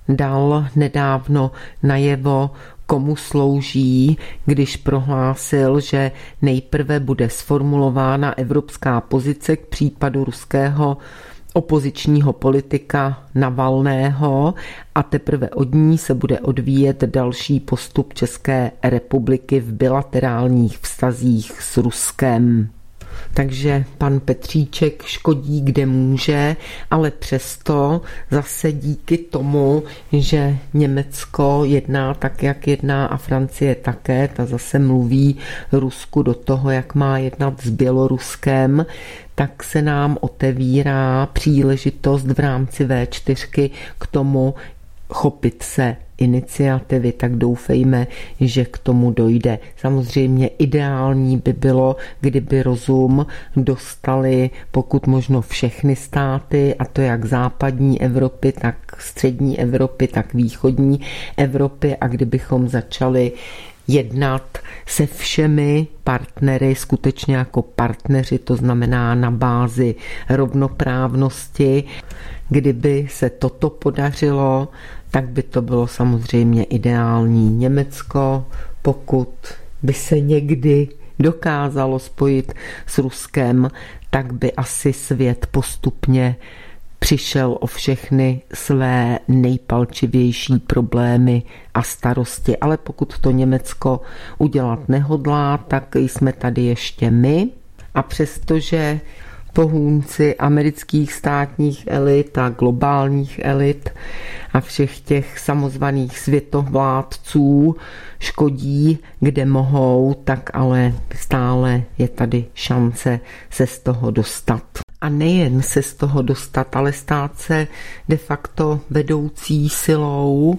dal nedávno najevo, komu slouží, když prohlásil, že nejprve bude sformulována evropská pozice k případu ruského opozičního politika Navalného a teprve od ní se bude odvíjet další postup České republiky v bilaterálních vztazích s Ruskem. Takže pan Petříček škodí, kde může, ale přesto zase díky tomu, že Německo jedná tak, jak jedná a Francie také, ta zase mluví Rusku do toho, jak má jednat s Běloruskem, tak se nám otevírá příležitost v rámci V4 k tomu chopit se iniciativy, tak doufejme, že k tomu dojde. Samozřejmě ideální by bylo, kdyby rozum dostali pokud možno všechny státy, a to jak západní Evropy, tak střední Evropy, tak východní Evropy, a kdybychom začali jednat se všemi partnery, skutečně jako partneři, to znamená na bázi rovnoprávnosti. Kdyby se toto podařilo, tak by to bylo samozřejmě ideální. Německo, pokud by se někdy dokázalo spojit s Ruskem, tak by asi svět postupně přišel o všechny své nejpalčivější problémy a starosti. Ale pokud to Německo udělat nehodlá, tak jsme tady ještě my. A přestože pohůnci amerických státních elit a globálních elit a všech těch samozvaných světovládců škodí, kde mohou, tak ale stále je tady šance se z toho dostat. A nejen se z toho dostat, ale stát se de facto vedoucí silou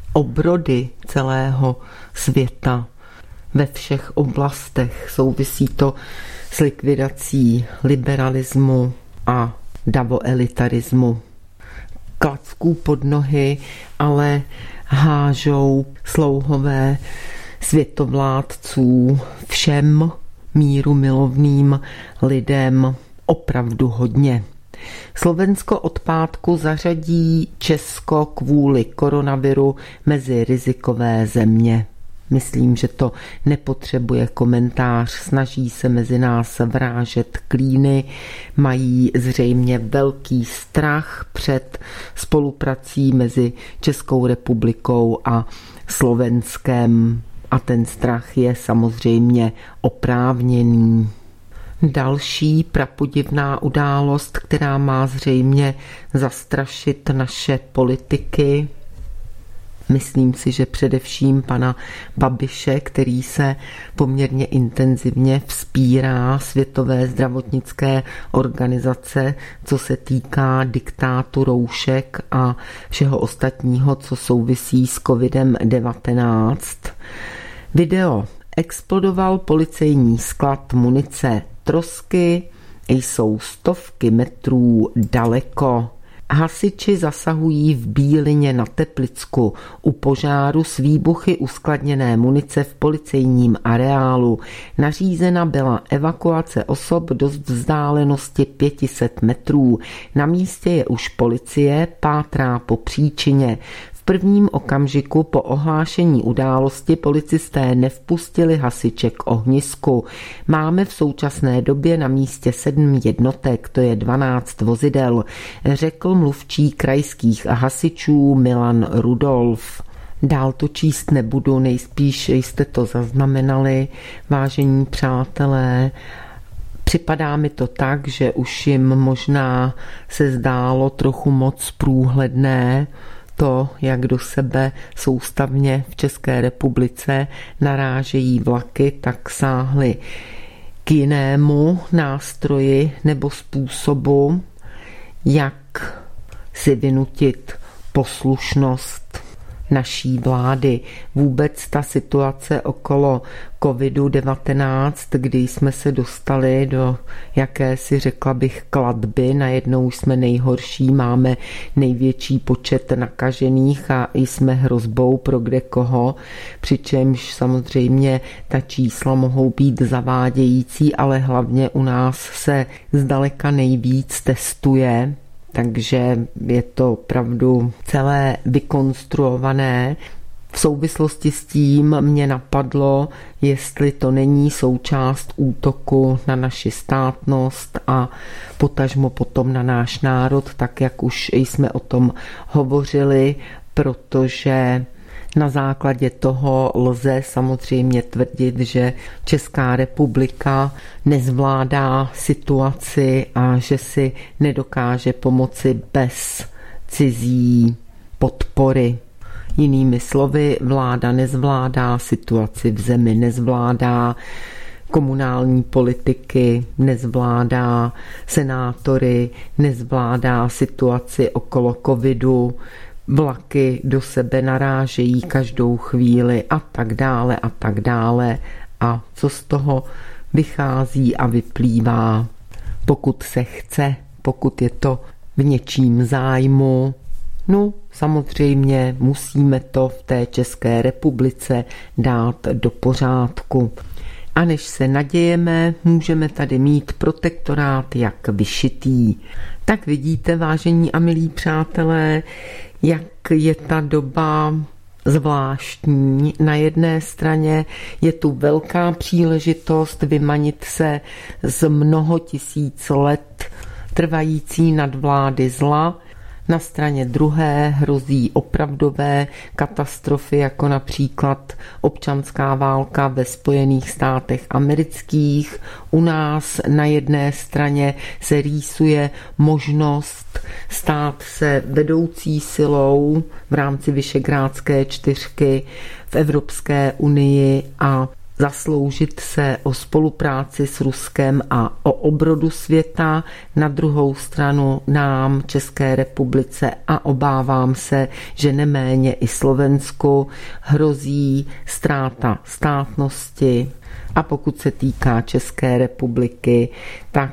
obrody celého světa ve všech oblastech. Souvisí to s likvidací liberalismu a davoelitarismu. Klacků pod nohy ale hážou slouhové světovládců všem míru milovným lidem opravdu hodně. Slovensko od pátku zařadí Česko kvůli koronaviru mezi rizikové země. Myslím, že to nepotřebuje komentář, snaží se mezi nás vrážet klíny, mají zřejmě velký strach před spoluprací mezi Českou republikou a Slovenskem a ten strach je samozřejmě oprávněný. Další prapodivná událost, která má zřejmě zastrašit naše politiky. Myslím si, že především pana Babiše, který se poměrně intenzivně vzpírá Světové zdravotnické organizace, co se týká diktátu roušek a všeho ostatního, co souvisí s COVID-19. Video: explodoval policejní sklad munice. Trosky jsou stovky metrů daleko. Hasiči zasahují v Bílině na Teplicku u požáru s výbuchy uskladněné munice v policejním areálu. Nařízena byla evakuace osob do vzdálenosti 500 metrů. Na místě je už policie, pátrá po příčině. V prvním okamžiku po ohlášení události policisté nevpustili hasiče k ohnisku. Máme v současné době na místě 7 jednotek, to je 12 vozidel, řekl mluvčí krajských hasičů Milan Rudolf. Dál to číst nebudu, nejspíš jste to zaznamenali, vážení přátelé. Připadá mi to tak, že už jim možná se zdálo trochu moc průhledné to, jak do sebe soustavně v České republice narážejí vlaky, tak sáhli k jinému nástroji nebo způsobu, jak si vynutit poslušnost naší vlády. Vůbec ta situace okolo COVID-19, kdy jsme se dostali do jakési, řekla bych, klatby. Najednou jsme nejhorší, máme největší počet nakažených a jsme hrozbou pro kde koho, přičemž samozřejmě ta čísla mohou být zavádějící, ale hlavně u nás se zdaleka nejvíc testuje. Takže je to opravdu celé vykonstruované. V souvislosti s tím mě napadlo, jestli to není součást útoku na naši státnost a potažmo potom na náš národ, tak jak už jsme o tom hovořili, protože na základě toho lze samozřejmě tvrdit, že Česká republika nezvládá situaci a že si nedokáže pomoci bez cizí podpory. Jinými slovy, vláda nezvládá situaci v zemi, nezvládá komunální politiky, nezvládá senátory, nezvládá situaci okolo covidu, vlaky do sebe narážejí každou chvíli a tak dále a tak dále. A co z toho vychází a vyplývá? Pokud se chce, pokud je to v něčím zájmu, no samozřejmě musíme to v té České republice dát do pořádku. A než se nadějeme, můžeme tady mít protektorát jak vyšitý. Tak vidíte, vážení a milí přátelé, jak je ta doba zvláštní. Na jedné straně je tu velká příležitost vymanit se z mnoho tisíc let trvající nadvlády zla. Na straně druhé hrozí opravdové katastrofy, jako například občanská válka ve Spojených státech amerických. U nás na jedné straně se rýsuje možnost stát se vedoucí silou v rámci Visegrádské čtyřky v Evropské unii a zasloužit se o spolupráci s Ruskem a o obrodu světa. Na druhou stranu nám, České republice a obávám se, že neméně i Slovensku, hrozí ztráta státnosti. A pokud se týká České republiky, tak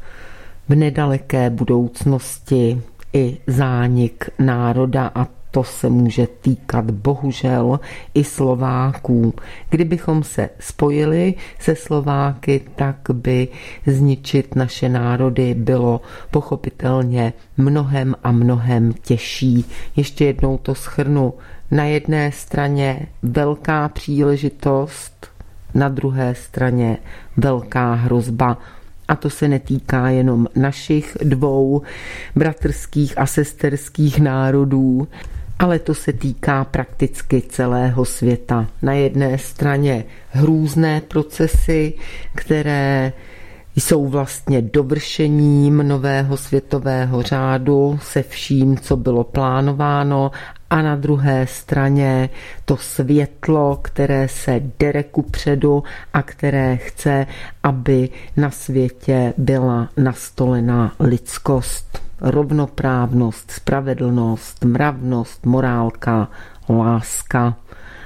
v nedaleké budoucnosti i zánik národa, a to se může týkat bohužel i Slováků. Kdybychom se spojili se Slováky, tak by zničit naše národy bylo pochopitelně mnohem a mnohem těžší. Ještě jednou to shrnu. Na jedné straně velká příležitost, na druhé straně velká hrozba. A to se netýká jenom našich dvou bratrských a sesterských národů, ale to se týká prakticky celého světa. Na jedné straně hrůzné procesy, které jsou vlastně dovršením nového světového řádu se vším, co bylo plánováno, a na druhé straně to světlo, které se dere kupředu a které chce, aby na světě byla nastolena lidskost, rovnoprávnost, spravedlnost, mravnost, morálka, láska.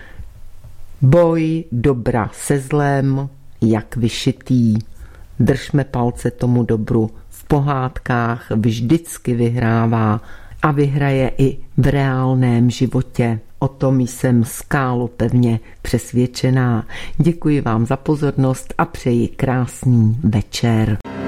Boj dobra se zlem, jak vyšitý. Držme palce tomu dobru. V pohádkách vždycky vyhrává a vyhraje i v reálném životě. O tom jsem skálopevně přesvědčená. Děkuji vám za pozornost a přeji krásný večer.